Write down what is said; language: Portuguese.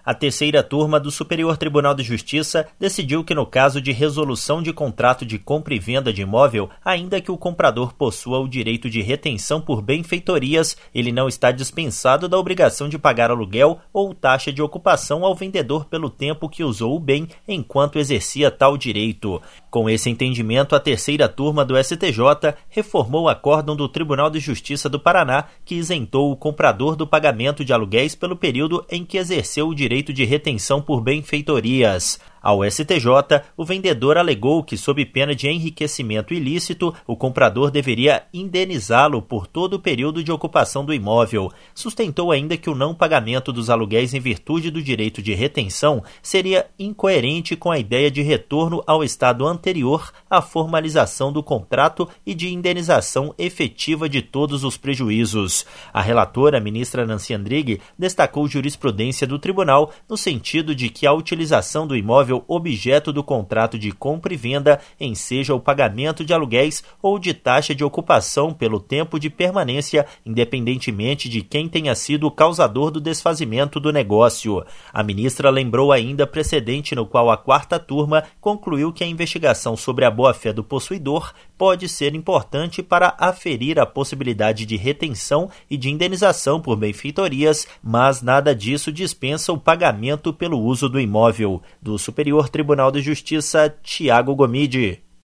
A terceira turma do Superior Tribunal de Justiça decidiu que no caso de resolução de contrato de compra e venda de imóvel, ainda que o comprador possua o direito de retenção por benfeitorias, ele não está dispensado da obrigação de pagar aluguel ou taxa de ocupação ao vendedor pelo tempo que usou o bem enquanto exercia tal direito. Com esse entendimento, a terceira turma do STJ reformou o acórdão do Tribunal de Justiça do Paraná, que isentou o comprador do pagamento de aluguéis pelo período em que exerceu o direito de retenção por benfeitorias. Ao STJ, o vendedor alegou que, sob pena de enriquecimento ilícito, o comprador deveria indenizá-lo por todo o período de ocupação do imóvel. Sustentou ainda que o não pagamento dos aluguéis em virtude do direito de retenção seria incoerente com a ideia de retorno ao estado anterior à formalização do contrato e de indenização efetiva de todos os prejuízos. A relatora, a ministra Nancy Andrighi, destacou jurisprudência do tribunal no sentido de que a utilização do imóvel objeto do contrato de compra e venda enseja o pagamento de aluguéis ou de taxa de ocupação pelo tempo de permanência, independentemente de quem tenha sido o causador do desfazimento do negócio. A ministra lembrou ainda precedente no qual a quarta turma concluiu que a investigação sobre a boa-fé do possuidor pode ser importante para aferir a possibilidade de retenção e de indenização por benfeitorias, mas nada disso dispensa o pagamento pelo uso do imóvel. Do Superior Tribunal de Justiça, Tiago Gomide.